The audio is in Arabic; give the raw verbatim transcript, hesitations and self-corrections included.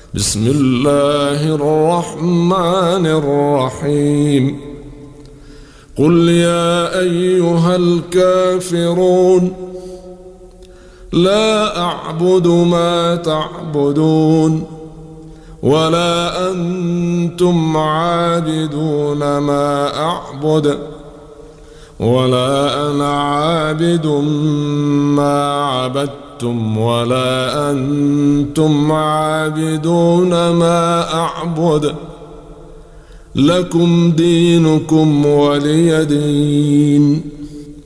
بسم الله الرحمن الرحيم قل يا أيها الكافرون لا أعبد ما تعبدون ولا أنتم عابدون ما أعبد ولا أنا عابد ما عبدتم ولا أنتم عابدون ما أعبد لكم دينكم ولي دين.